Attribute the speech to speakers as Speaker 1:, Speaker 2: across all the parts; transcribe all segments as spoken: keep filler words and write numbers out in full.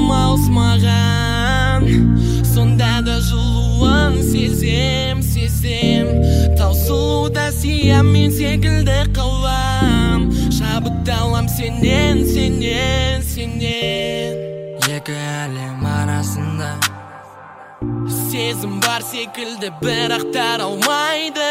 Speaker 1: тым ауысмаған, сонда да жылуын сезем, сезем. Таусылуда сиям мен секілді қалам, шабытталам сенен, сенен, сенен.
Speaker 2: Екі әлем арасында
Speaker 1: сезім бар секілді, бірақ таралмайды.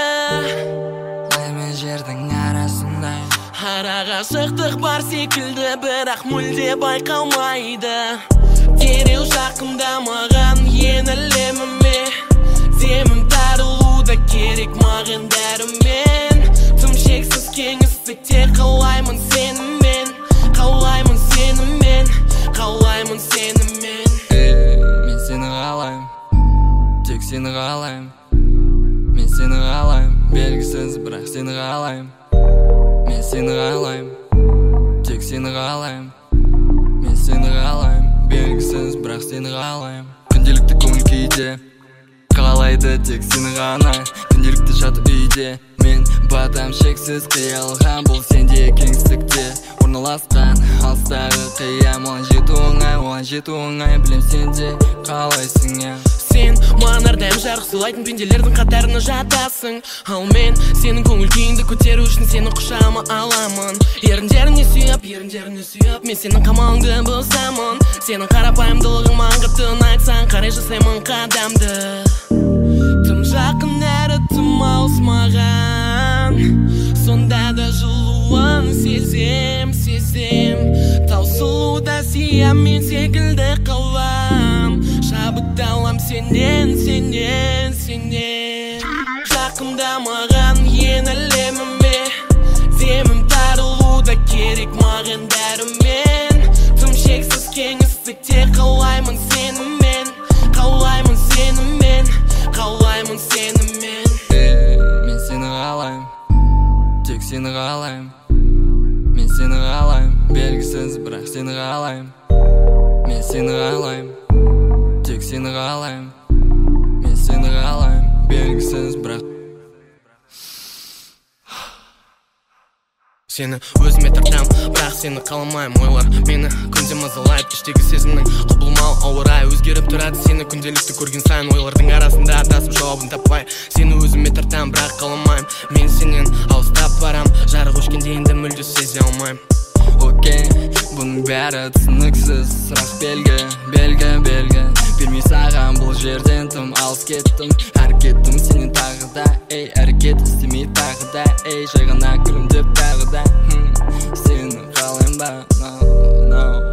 Speaker 2: Ай мен жердің арасында
Speaker 1: Араға шықтық бар секілді, бірақ мүлде байқалмайды. Дереу жақында маған енілеміме, демім тарылуда керек маған дәрімен. Тым шексіз кеңістікте қалаймын сенімен, қалаймын сенімен, қалаймын сенімен.
Speaker 2: Мен сені қалаймын, тек сені қалаймын. Мен сені қалаймын, белгісіз бірақ сені қалаймын. Мен сені қалаймын, тек сені қалаймын. Мен сені қалаймын, белгісіз бірақ сені қалаймын. Күнделікті көңіл күйде қалайды тек сені ғана. Күнделікті жатып үйде мен батам шексіз қиялға. Бұл сенде кеңістікте орналасқан алыстағы қиям. Оған жету оңай, оған жету оңай. Білем сенде қалайсың я.
Speaker 1: Сен маған әрдайым жарық сыйлайтын пенделердің қатарына жатасың. Ал мен сенің көңіл күйіңді көтеру үшін сені құшағыма аламын. Еріндеріне сүйіп, еріндеріне сүйіп, мен сенің қамалыңды бұзамын. Сенің қарапайымдылығың маған қатты ұнайтсаң, қарай жасаймын қадамды. Тым жақын әрі тым ауысмаған, сонда да жылуын сезем, сезем. Таусылуда сиям мен секілді қалам, шабытталам сенен, сенен, сенен. Жақында маған енілеміме, демім тарылуда керек маған дәрімен. Тым шексіз кеңістікте қалаймын сенімен, қалаймын сенімен, қалаймын сенімен.
Speaker 2: Мен сені қалаймын, тек сені қалаймын. Мен сені қалаймын, белгісіз бірақ сені қалаймын. Мен сені қалаймын, тек сені қалаймын. Мен сені қалаймын, белгісіз бірақ.
Speaker 1: Сені өзіме тартам, бірақ сені қаламаймын. Ойлар мені күнде мазалайды, кештегі сезімнің құбылмау ауыр ай. Өзгеріп тұрады сені күнделікті көрген сайын, ойлардың арасында адасып жауабын таппай. Сені өзіме тартам, бірақ қаламаймын. Мен сенен алыстап барам, жарық өшкенде енді мүлде сезе алмаймын.
Speaker 2: Окей, бұның бәрі түсініксіз, сұрақ белгі, белгі, белгі. Бермей саған бұл жерден тым алыс кеттім. Әрекетім сенен тағы да, ей, әрекет істемей тағы да, ей, жай ғана күлімдеп тағы да. Сені қалайым ба, no, no.